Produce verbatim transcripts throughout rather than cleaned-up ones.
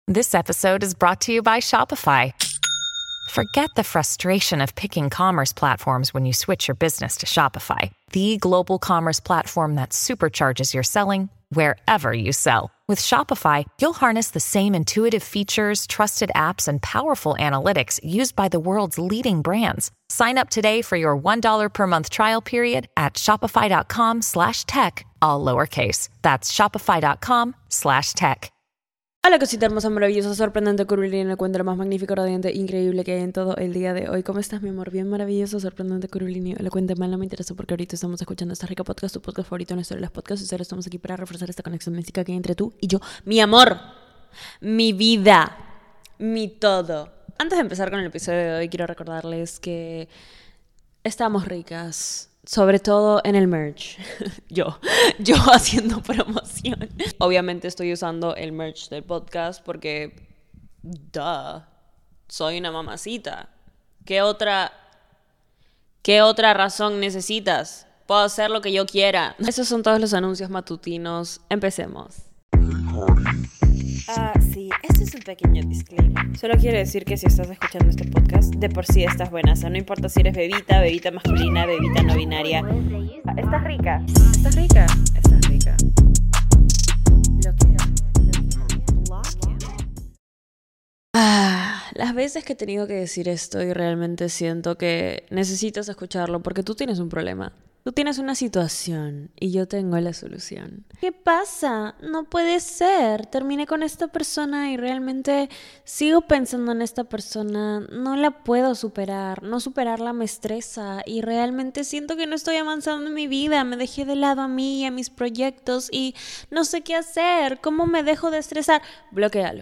This episode is brought to you by Shopify. Forget the frustration of picking commerce platforms when you switch your business to Shopify, the global commerce platform that supercharges your selling wherever you sell. With Shopify, you'll harness the same intuitive features, trusted apps, and powerful analytics used by the world's leading brands. Sign up today for your one dollar per month trial period at shopify.com slash tech, all lowercase. That's shopify.com slash tech. Hola cosita hermosa, maravillosa, sorprendente, curvilínea, el encuentro más magnífico, radiante, increíble que hay en todo el día de hoy. ¿Cómo estás, mi amor? Bien maravilloso, sorprendente, curvilíneo, elocuente, mal no me interesa porque ahorita estamos escuchando esta rica podcast, tu podcast favorito en la historia de los podcasts, y ahora estamos aquí para reforzar esta conexión mística que hay entre tú y yo. Mi amor, mi vida, mi todo. Antes de empezar con el episodio de hoy, quiero recordarles que estamos ricas. Sobre todo en el merch. Yo, yo haciendo promoción. Obviamente estoy usando el merch del podcast porque, duh, soy una mamacita. ¿Qué otra, qué otra razón necesitas? Puedo hacer lo que yo quiera. Esos son todos los anuncios matutinos. Empecemos. Ah, sí, este es un pequeño disclaimer. Solo quiero decir que si estás escuchando este podcast, de por sí estás buenaza. No importa si eres bebita, bebita masculina, bebita no binaria. Ah, ¿estás rica? ¿Estás rica? ¿Estás rica? Lo que... Ah, las veces que he tenido que decir esto y realmente siento que necesitas escucharlo porque tú tienes un problema. Tú tienes una situación y yo tengo la solución. ¿Qué pasa? No puede ser. Terminé con esta persona y realmente sigo pensando en esta persona. No la puedo superar. No superarla me estresa y realmente siento que no estoy avanzando en mi vida. Me dejé de lado a mí y a mis proyectos y no sé qué hacer. ¿Cómo me dejo de estresar? Bloquéalo.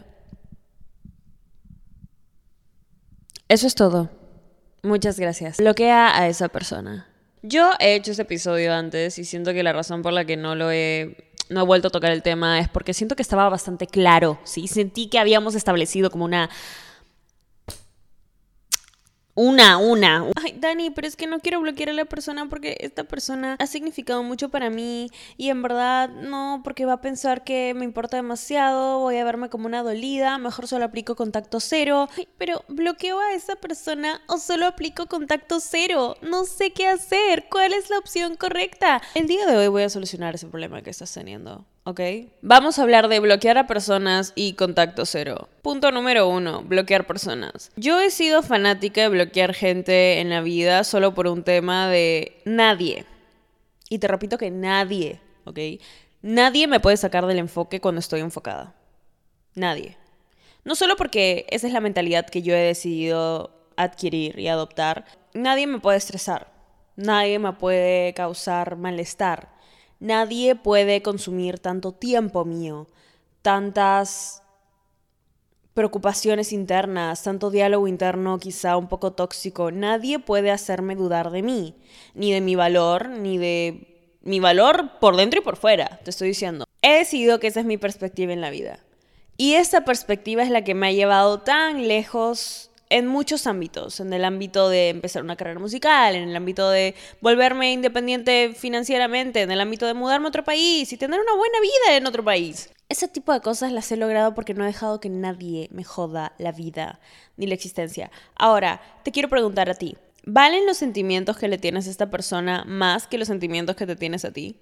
Eso es todo. Muchas gracias. Bloquea a esa persona. Yo he hecho este episodio antes y siento que la razón por la que no lo he, no he vuelto a tocar el tema es porque siento que estaba bastante claro, ¿sí? Sentí que habíamos establecido como una... Una, una. Ay, Dani, pero es que no quiero bloquear a la persona porque esta persona ha significado mucho para mí y en verdad no, porque va a pensar que me importa demasiado, voy a verme como una dolida, mejor solo aplico contacto cero. Ay, pero ¿bloqueo a esa persona o solo aplico contacto cero? No sé qué hacer. ¿Cuál es la opción correcta? El día de hoy voy a solucionar ese problema que estás teniendo. ¿Ok? Vamos a hablar de bloquear a personas y contacto cero. Punto número uno, bloquear personas. Yo he sido fanática de bloquear gente en la vida solo por un tema de nadie. Y te repito que nadie, ¿ok? Nadie me puede sacar del enfoque cuando estoy enfocada. Nadie. No solo porque esa es la mentalidad que yo he decidido adquirir y adoptar. Nadie me puede estresar. Nadie me puede causar malestar. Nadie puede consumir tanto tiempo mío, tantas preocupaciones internas, tanto diálogo interno quizá un poco tóxico. Nadie puede hacerme dudar de mí, ni de mi valor, ni de mi valor por dentro y por fuera, te estoy diciendo. He decidido que esa es mi perspectiva en la vida. Y esta perspectiva es la que me ha llevado tan lejos en muchos ámbitos, en el ámbito de empezar una carrera musical, en el ámbito de volverme independiente financieramente, en el ámbito de mudarme a otro país y tener una buena vida en otro país. Ese tipo de cosas las he logrado porque no he dejado que nadie me joda la vida ni la existencia. Ahora, te quiero preguntar a ti, ¿valen los sentimientos que le tienes a esta persona más que los sentimientos que te tienes a ti?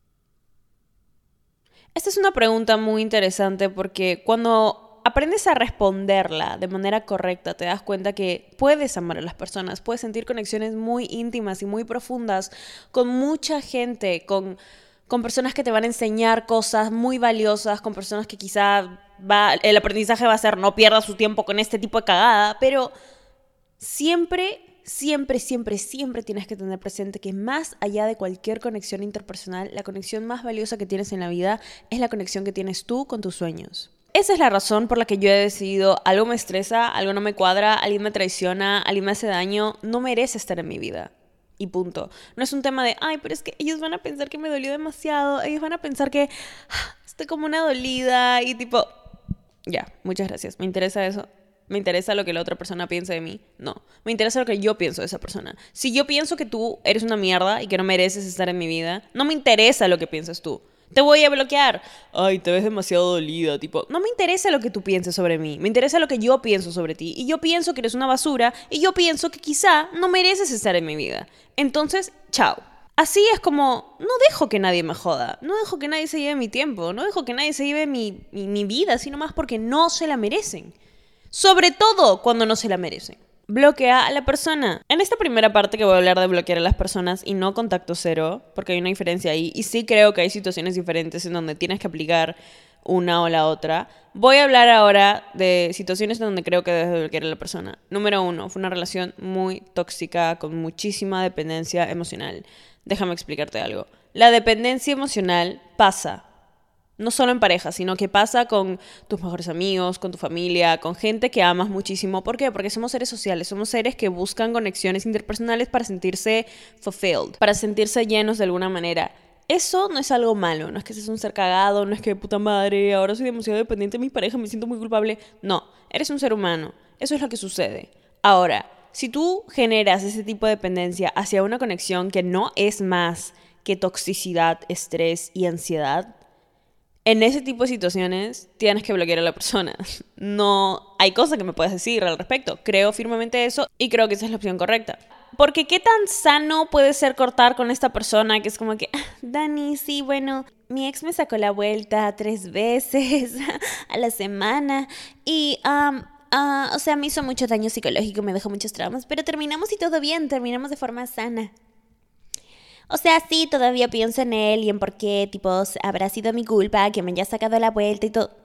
Esta es una pregunta muy interesante porque cuando aprendes a responderla de manera correcta, te das cuenta que puedes amar a las personas, puedes sentir conexiones muy íntimas y muy profundas con mucha gente, con, con personas que te van a enseñar cosas muy valiosas, con personas que quizá va, el aprendizaje va a ser no pierdas su tiempo con este tipo de cagada, pero siempre, siempre, siempre, siempre tienes que tener presente que más allá de cualquier conexión interpersonal, la conexión más valiosa que tienes en la vida es la conexión que tienes tú con tus sueños. Esa es la razón por la que yo he decidido, algo me estresa, algo no me cuadra, alguien me traiciona, alguien me hace daño, no merece estar en mi vida. Y punto. No es un tema de, ay, pero es que ellos van a pensar que me dolió demasiado, ellos van a pensar que ah, estoy como una dolida y tipo, ya, muchas gracias, me interesa eso. ¿Me interesa lo que la otra persona piense de mí? No. Me interesa lo que yo pienso de esa persona. Si yo pienso que tú eres una mierda y que no mereces estar en mi vida, no me interesa lo que piensas tú. Te voy a bloquear. Ay, te ves demasiado dolida, tipo, no me interesa lo que tú pienses sobre mí, me interesa lo que yo pienso sobre ti. Y yo pienso que eres una basura y yo pienso que quizá no mereces estar en mi vida. Entonces, chao. Así es como, no dejo que nadie me joda, no dejo que nadie se lleve mi tiempo, no dejo que nadie se lleve mi, mi, mi vida, sino más porque no se la merecen. Sobre todo cuando no se la merecen. Bloquea a la persona. En esta primera parte que voy a hablar de bloquear a las personas y no contacto cero, porque hay una diferencia ahí, y sí creo que hay situaciones diferentes en donde tienes que aplicar una o la otra, voy a hablar ahora de situaciones en donde creo que debes de bloquear a la persona. Número uno, fue una relación muy tóxica, con muchísima dependencia emocional. Déjame explicarte algo. La dependencia emocional pasa. No solo en pareja, sino que pasa con tus mejores amigos, con tu familia, con gente que amas muchísimo. ¿Por qué? Porque somos seres sociales, somos seres que buscan conexiones interpersonales para sentirse fulfilled, para sentirse llenos de alguna manera. Eso no es algo malo, no es que seas un ser cagado, no es que puta madre, ahora soy demasiado dependiente de mi pareja, me siento muy culpable. No, eres un ser humano, eso es lo que sucede. Ahora, si tú generas ese tipo de dependencia hacia una conexión que no es más que toxicidad, estrés y ansiedad, en ese tipo de situaciones tienes que bloquear a la persona. No hay cosa que me puedas decir al respecto. Creo firmemente eso y creo que esa es la opción correcta. Porque qué tan sano puede ser cortar con esta persona que es como que, ah, Dani, sí, bueno, mi ex me sacó la vuelta tres veces a la semana y, um, uh, o sea, me hizo mucho daño psicológico, me dejó muchos traumas, pero terminamos y todo bien, terminamos de forma sana. O sea, sí, todavía pienso en él y en por qué, tipo, habrá sido mi culpa que me haya sacado la vuelta y todo.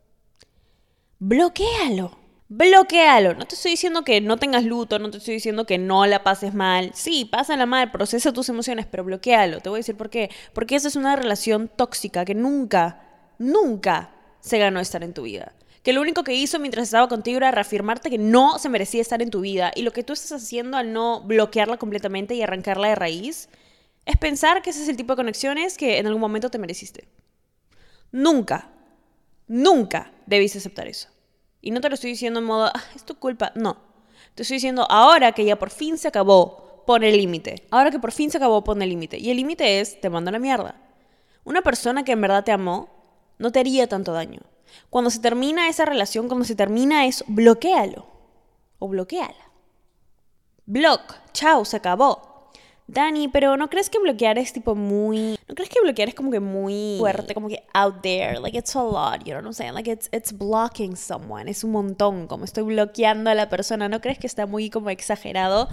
Bloquéalo. Bloquéalo. No te estoy diciendo que no tengas luto, no te estoy diciendo que no la pases mal. Sí, pásala mal, procesa tus emociones, pero bloquéalo. Te voy a decir por qué. Porque esa es una relación tóxica que nunca, nunca se ganó estar en tu vida. Que lo único que hizo mientras estaba contigo era reafirmarte que no se merecía estar en tu vida. Y lo que tú estás haciendo al no bloquearla completamente y arrancarla de raíz es pensar que ese es el tipo de conexiones que en algún momento te mereciste. Nunca, nunca debiste aceptar eso. Y no te lo estoy diciendo en modo, ah, es tu culpa. No. Te estoy diciendo, ahora que ya por fin se acabó, pon el límite. Ahora que por fin se acabó, pon el límite. Y el límite es, te mando a la mierda. Una persona que en verdad te amó, no te haría tanto daño. Cuando se termina esa relación, cuando se termina eso, bloquéalo. O bloquéala. Block. Chao, se acabó. Dani, pero ¿no crees que bloquear es tipo muy... ¿No crees que bloquear es como que muy fuerte, como que out there? Like, it's a lot, you know what I'm saying? Like, it's, it's blocking someone. Es un montón, como estoy bloqueando a la persona. ¿No crees que está muy como exagerado?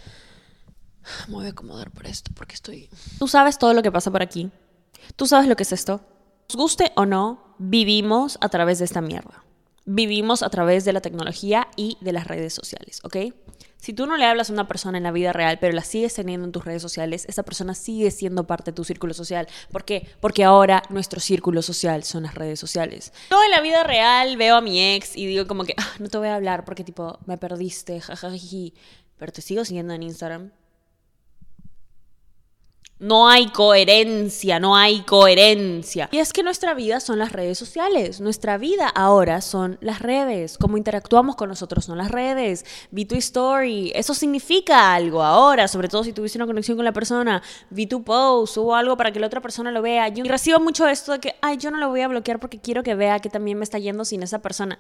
Me voy a acomodar por esto, porque estoy... Tú sabes todo lo que pasa por aquí. Tú sabes lo que es esto. Nos guste o no, vivimos a través de esta mierda. Vivimos a través de la tecnología y de las redes sociales, ¿ok? Si tú no le hablas a una persona en la vida real, pero la sigues teniendo en tus redes sociales, esa persona sigue siendo parte de tu círculo social. ¿Por qué? Porque ahora nuestro círculo social son las redes sociales. Yo en la vida real veo a mi ex y digo como que, ah, no te voy a hablar porque tipo, me perdiste, jajajiji, pero te sigo siguiendo en Instagram. No hay coherencia, no hay coherencia. Y es que nuestra vida son las redes sociales. Nuestra vida ahora son las redes. Cómo interactuamos con nosotros son las redes. Vi tu story. Eso significa algo ahora, sobre todo si tuviste una conexión con la persona. Vi tu post, hubo algo para que la otra persona lo vea. Yo recibo mucho esto de que, ay, yo no lo voy a bloquear porque quiero que vea que también me está yendo sin esa persona.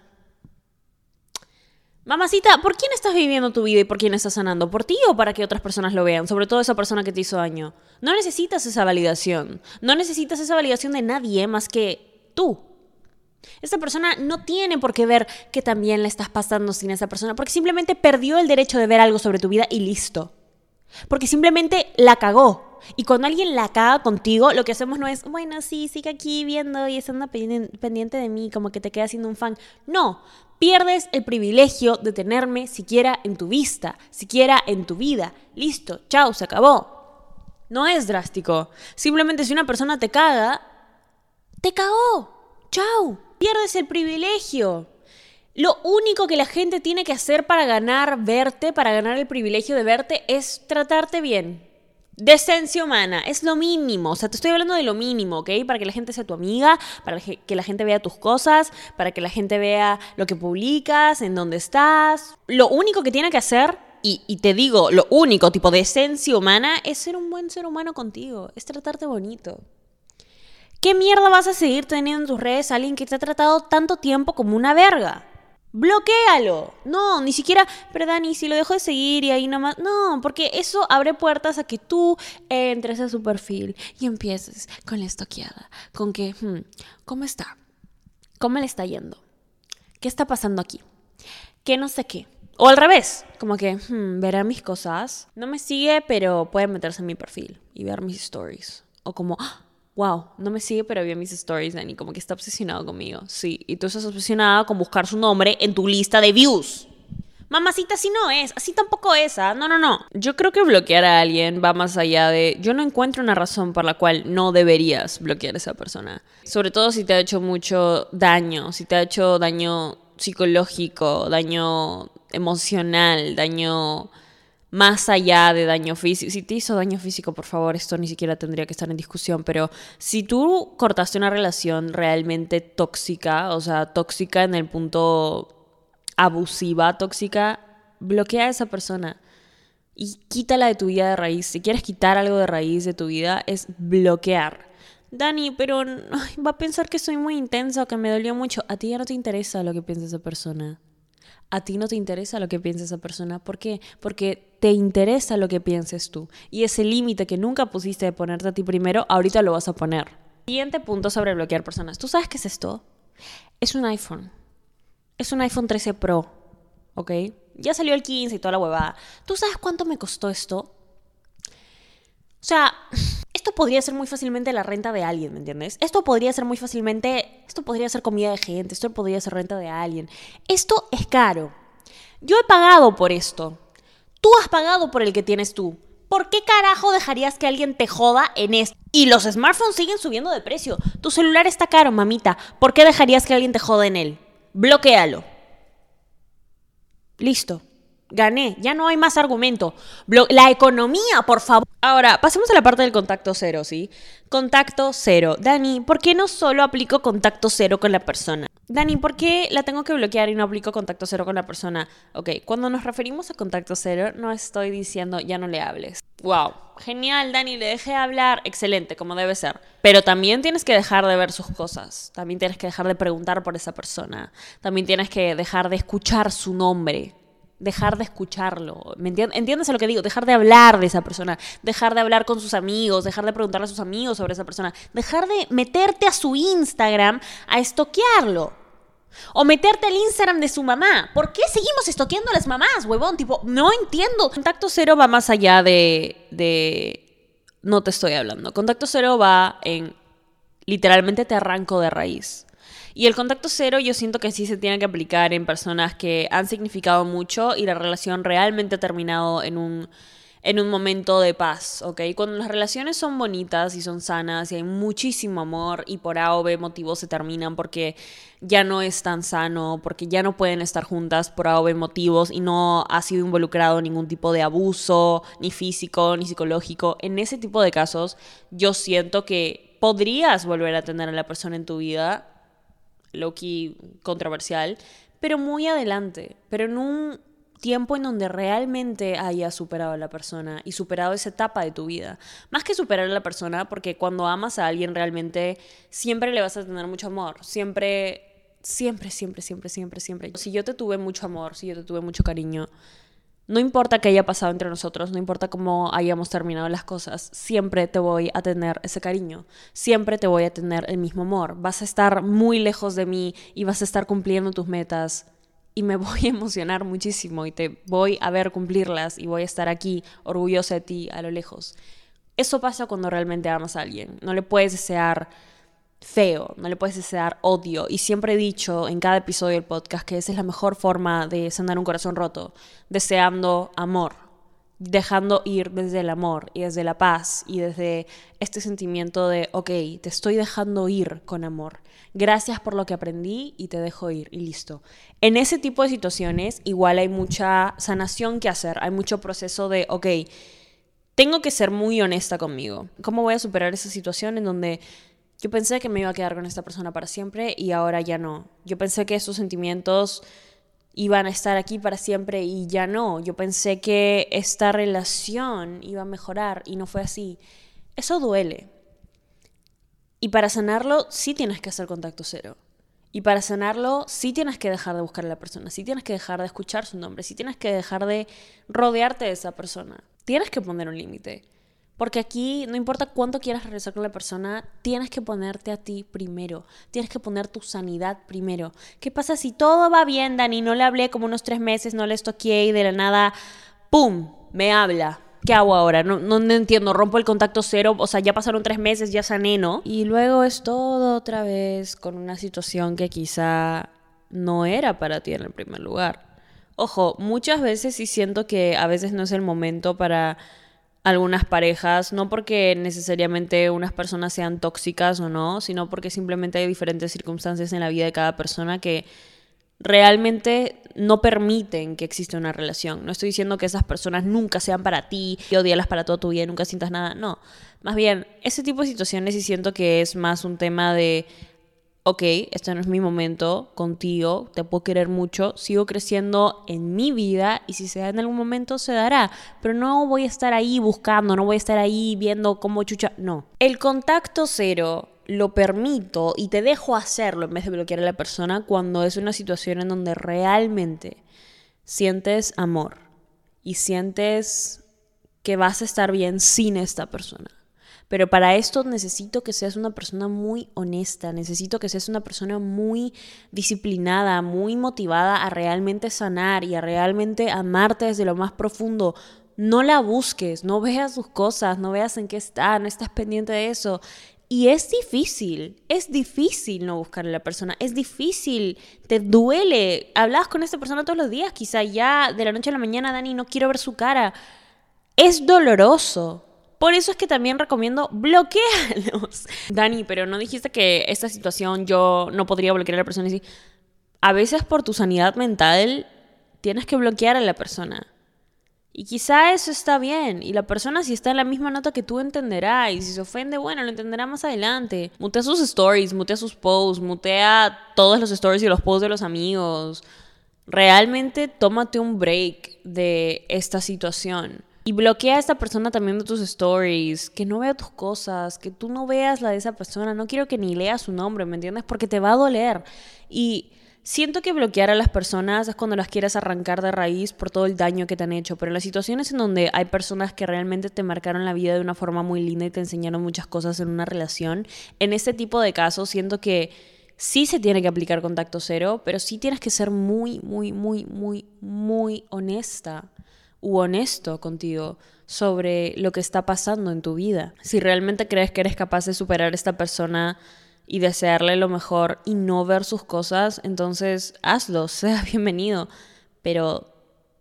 Mamacita, ¿por quién estás viviendo tu vida y por quién estás sanando? ¿Por ti o para que otras personas lo vean? Sobre todo esa persona que te hizo daño. No necesitas esa validación. No necesitas esa validación de nadie más que tú. Esa persona no tiene por qué ver que también la estás pasando sin esa persona, porque simplemente perdió el derecho de ver algo sobre tu vida y listo. Porque simplemente la cagó. Y cuando alguien la caga contigo, lo que hacemos no es, bueno, sí, sigue aquí viendo y estando pendiente de mí, como que te quedas siendo un fan. No, pierdes el privilegio de tenerme siquiera en tu vista, siquiera en tu vida. Listo, chao, se acabó. No es drástico. Simplemente si una persona te caga, te cagó. Chao. Pierdes el privilegio. Lo único que la gente tiene que hacer para ganar verte, para ganar el privilegio de verte, es tratarte bien. Decencia humana, es lo mínimo. O sea, te estoy hablando de lo mínimo, ¿ok? Para que la gente sea tu amiga, para que la gente vea tus cosas, para que la gente vea lo que publicas, en dónde estás. Lo único que tiene que hacer, y, y te digo, lo único, tipo decencia humana, es ser un buen ser humano contigo, es tratarte bonito. ¿Qué mierda vas a seguir teniendo en tus redes a alguien que te ha tratado tanto tiempo como una verga? ¡Bloquéalo! No, ni siquiera, pero Dani, si lo dejo de seguir y ahí nomás... No, porque eso abre puertas a que tú entres a su perfil y empieces con la estoqueada, con que, hmm, ¿cómo está? ¿Cómo le está yendo? ¿Qué está pasando aquí? ¿Qué no sé qué? O al revés, como que, hmm, verá mis cosas. No me sigue, pero puede meterse en mi perfil y ver mis stories. O como... wow, no me sigue pero vio mis stories, Dani, como que está obsesionado conmigo. Sí, y tú estás obsesionada con buscar su nombre en tu lista de views. Mamacita, así no es, así tampoco es, ¿ah? No, no, no. Yo creo que bloquear a alguien va más allá de... Yo no encuentro una razón por la cual no deberías bloquear a esa persona. Sobre todo si te ha hecho mucho daño, si te ha hecho daño psicológico, daño emocional, daño... más allá de daño físico. Si te hizo daño físico, por favor, esto ni siquiera tendría que estar en discusión, pero si tú cortaste una relación realmente tóxica, o sea, tóxica en el punto abusiva, tóxica, bloquea a esa persona y quítala de tu vida de raíz. Si quieres quitar algo de raíz de tu vida, es bloquear. Dani, pero ay, va a pensar que soy muy intensa o que me dolió mucho. A ti ya no te interesa lo que piensa esa persona. A ti no te interesa lo que piensa esa persona. ¿Por qué? Porque te interesa lo que pienses tú. Y ese límite que nunca pusiste de ponerte a ti primero, ahorita lo vas a poner. Siguiente punto sobre bloquear personas. ¿Tú sabes qué es esto? Es un iPhone. Es un iPhone trece Pro. ¿Ok? Ya salió el quince y toda la huevada. ¿Tú sabes cuánto me costó esto? O sea... Esto podría ser muy fácilmente la renta de alguien, ¿me entiendes? Esto podría ser muy fácilmente... Esto podría ser comida de gente, esto podría ser renta de alguien. Esto es caro. Yo he pagado por esto. Tú has pagado por el que tienes tú. ¿Por qué carajo dejarías que alguien te joda en esto? Y los smartphones siguen subiendo de precio. Tu celular está caro, mamita. ¿Por qué dejarías que alguien te joda en él? Bloquéalo. Listo. Gané, ya no hay más argumento. Blo- la economía, por favor. Ahora, pasemos a la parte del contacto cero, ¿sí? Contacto cero. Dani, ¿por qué no solo aplico contacto cero con la persona? Dani, ¿por qué la tengo que bloquear y no aplico contacto cero con la persona? Ok, cuando nos referimos a contacto cero, no estoy diciendo ya no le hables. Wow, genial, Dani, le dejé hablar. Excelente, como debe ser. Pero también tienes que dejar de ver sus cosas. También tienes que dejar de preguntar por esa persona. También tienes que dejar de escuchar su nombre. Dejar de escucharlo, ¿me entiendes? ¿Entiendes a lo que digo? Dejar de hablar de esa persona, dejar de hablar con sus amigos, dejar de preguntarle a sus amigos sobre esa persona, dejar de meterte a su Instagram a estoquearlo. O meterte al Instagram de su mamá. ¿Por qué seguimos estoqueando a las mamás, huevón? Tipo, no entiendo. Contacto cero va más allá de, de... No te estoy hablando. Contacto cero va en... Literalmente te arranco de raíz. Y el contacto cero yo siento que sí se tiene que aplicar en personas que han significado mucho y la relación realmente ha terminado en un, en un momento de paz, ¿ok? Cuando las relaciones son bonitas y son sanas y hay muchísimo amor y por A o B motivos se terminan porque ya no es tan sano, porque ya no pueden estar juntas por A o B motivos y no ha sido involucrado ningún tipo de abuso, ni físico, ni psicológico. En ese tipo de casos yo siento que podrías volver a tener a la persona en tu vida, low-key controversial, pero muy adelante, pero en un tiempo en donde realmente hayas superado a la persona y superado esa etapa de tu vida. Más que superar a la persona, porque cuando amas a alguien realmente siempre le vas a tener mucho amor, siempre, siempre, siempre, siempre, siempre, siempre. Si yo te tuve mucho amor, si yo te tuve mucho cariño, no importa qué haya pasado entre nosotros, no importa cómo hayamos terminado las cosas, siempre te voy a tener ese cariño, siempre te voy a tener el mismo amor. Vas a estar muy lejos de mí y vas a estar cumpliendo tus metas y me voy a emocionar muchísimo y te voy a ver cumplirlas y voy a estar aquí orgullosa de ti a lo lejos. Eso pasa cuando realmente amas a alguien. No le puedes desear feo, no le puedes desear odio. Y siempre he dicho en cada episodio del podcast que esa es la mejor forma de sanar un corazón roto, deseando amor, dejando ir desde el amor y desde la paz y desde este sentimiento de ok, te estoy dejando ir con amor, gracias por lo que aprendí y te dejo ir y listo. En ese tipo de situaciones igual hay mucha sanación que hacer, hay mucho proceso de ok, tengo que ser muy honesta conmigo. ¿Cómo voy a superar esa situación en donde yo pensé que me iba a quedar con esta persona para siempre y ahora ya no? Yo pensé que esos sentimientos iban a estar aquí para siempre y ya no. Yo pensé que esta relación iba a mejorar y no fue así. Eso duele. Y para sanarlo, sí tienes que hacer contacto cero. Y para sanarlo, sí tienes que dejar de buscar a la persona, sí tienes que dejar de escuchar su nombre, sí tienes que dejar de rodearte de esa persona. Tienes que poner un límite. Porque aquí, no importa cuánto quieras regresar con la persona, tienes que ponerte a ti primero. Tienes que poner tu sanidad primero. ¿Qué pasa si todo va bien, Dani? No le hablé como unos tres meses, no le estoqué y de la nada, ¡pum!, me habla. ¿Qué hago ahora? No, no, no entiendo, rompo el contacto cero, o sea, ya pasaron tres meses, ya sané, ¿no? Y luego es todo otra vez con una situación que quizá no era para ti en el primer lugar. Ojo, muchas veces sí siento que a veces no es el momento para algunas parejas, no porque necesariamente unas personas sean tóxicas o no, sino porque simplemente hay diferentes circunstancias en la vida de cada persona que realmente no permiten que exista una relación. No estoy diciendo que esas personas nunca sean para ti y odiarlas para toda tu vida y nunca sientas nada. No, más bien, ese tipo de situaciones sí siento que es más un tema de ok, este no es mi momento contigo, te puedo querer mucho, sigo creciendo en mi vida y si se da en algún momento se dará, pero no voy a estar ahí buscando, no voy a estar ahí viendo cómo chucha, no. El contacto cero lo permito y te dejo hacerlo en vez de bloquear a la persona cuando es una situación en donde realmente sientes amor y sientes que vas a estar bien sin esta persona. Pero para esto necesito que seas una persona muy honesta, necesito que seas una persona muy disciplinada, muy motivada a realmente sanar y a realmente amarte desde lo más profundo. No la busques, no veas sus cosas, no veas en qué está, no estás pendiente de eso. Y es difícil, es difícil no buscar a la persona, es difícil, te duele. Hablabas con esta persona todos los días, quizá ya de la noche a la mañana, Dani, no quiero ver su cara. Es doloroso. Por eso es que también recomiendo bloquearlos. Dani, pero no dijiste que esta situación yo no podría bloquear a la persona. Y sí, a veces por tu sanidad mental tienes que bloquear a la persona. Y quizá eso está bien. Y la persona si está en la misma nota que tú entenderá. Y si se ofende, bueno, lo entenderá más adelante. Mutea sus stories, mutea sus posts, mutea todos los stories y los posts de los amigos. Realmente tómate un break de esta situación. Y bloquea a esta persona también de tus stories, que no vea tus cosas, que tú no veas la de esa persona. No quiero que ni leas su nombre, ¿me entiendes? Porque te va a doler. Y siento que bloquear a las personas es cuando las quieres arrancar de raíz por todo el daño que te han hecho. Pero en las situaciones en donde hay personas que realmente te marcaron la vida de una forma muy linda y te enseñaron muchas cosas en una relación, en este tipo de casos siento que sí se tiene que aplicar contacto cero, pero sí tienes que ser muy, muy, muy, muy, muy honesta u honesto contigo sobre lo que está pasando en tu vida. Si realmente crees que eres capaz de superar a esta persona y desearle lo mejor y no ver sus cosas, entonces hazlo, sea bienvenido. Pero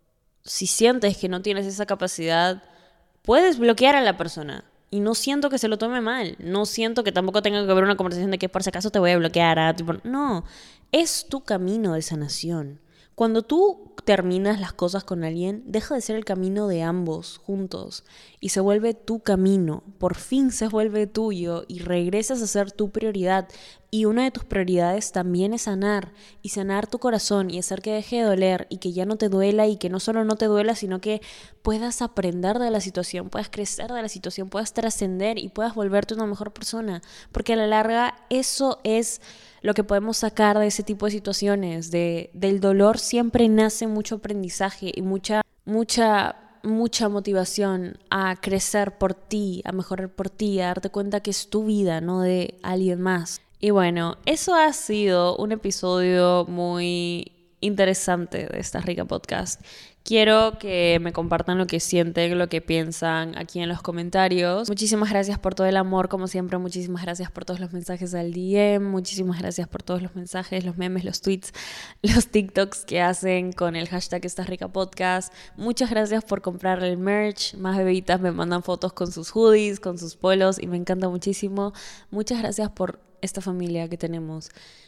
si sientes que no tienes esa capacidad, puedes bloquear a la persona. Y no siento que se lo tome mal. No siento que tampoco tenga que haber una conversación de que por si acaso te voy a bloquear. ¿Ah? Tipo, no, es tu camino de sanación. Cuando tú terminas las cosas con alguien, deja de ser el camino de ambos juntos y se vuelve tu camino. Por fin se vuelve tuyo y regresas a ser tu prioridad. Y una de tus prioridades también es sanar y sanar tu corazón y hacer que deje de doler y que ya no te duela y que no solo no te duela, sino que puedas aprender de la situación, puedas crecer de la situación, puedas trascender y puedas volverte una mejor persona. Porque a la larga eso es lo que podemos sacar de ese tipo de situaciones. De, del dolor siempre nace mucho aprendizaje y mucha, mucha, mucha motivación a crecer por ti, a mejorar por ti, a darte cuenta que es tu vida, no de alguien más. Y bueno, eso ha sido un episodio muy interesante de Estás Rica Podcast. Quiero que me compartan lo que sienten, lo que piensan aquí en los comentarios. Muchísimas gracias por todo el amor, como siempre. Muchísimas gracias por todos los mensajes al D M. Muchísimas gracias por todos los mensajes, los memes, los tweets, los TikToks que hacen con el hashtag Estás Rica Podcast. Muchas gracias por comprar el merch. Más bebitas me mandan fotos con sus hoodies, con sus polos y me encanta muchísimo. Muchas gracias por esta familia que tenemos.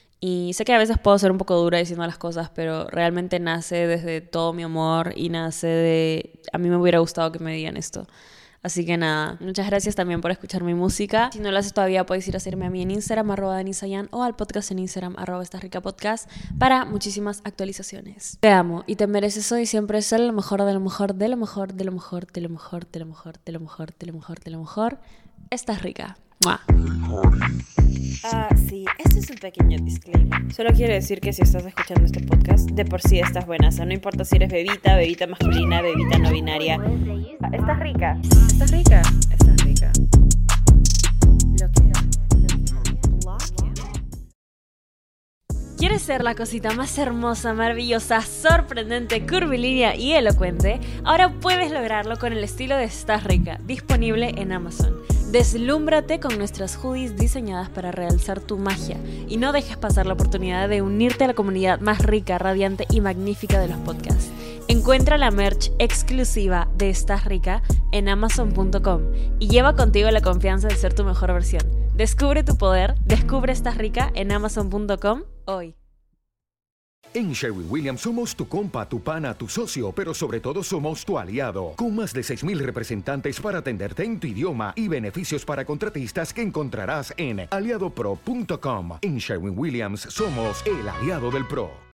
Y sé que a veces puedo ser un poco dura diciendo las cosas, pero realmente nace desde todo mi amor y nace de... A mí me hubiera gustado que me digan esto. Así que nada, muchas gracias también por escuchar mi música. Si no lo haces todavía, puedes ir a seguirme a mí en Instagram, arroba danisayan, o al podcast en Instagram, arroba Estás Rica Podcast, para muchísimas actualizaciones. Te amo y te mereces hoy siempre ser lo mejor, de lo mejor, de lo mejor, de lo mejor, de lo mejor, de lo mejor, de lo mejor, de lo mejor, de lo mejor. Estás rica. ¡Mua! Ah, sí, este es un pequeño disclaimer. Solo quiero decir que si estás escuchando este podcast, de por sí estás buenaza. No importa si eres bebita, bebita masculina, bebita no binaria. Ah, estás rica. Estás rica. Estás rica. Lo que... ¿Quieres ser la cosita más hermosa, maravillosa, sorprendente, curvilínea y elocuente? Ahora puedes lograrlo con el estilo de Estás Rica, disponible en Amazon. Deslúmbrate con nuestras hoodies diseñadas para realzar tu magia y no dejes pasar la oportunidad de unirte a la comunidad más rica, radiante y magnífica de los podcasts. Encuentra la merch exclusiva de Estás Rica en amazon punto com y lleva contigo la confianza de ser tu mejor versión. Descubre tu poder, descubre Estás Rica en amazon punto com hoy. En Sherwin-Williams somos tu compa, tu pana, tu socio, pero sobre todo somos tu aliado. Con más de seis mil representantes para atenderte en tu idioma y beneficios para contratistas que encontrarás en aliado pro punto com. En Sherwin-Williams somos el aliado del pro.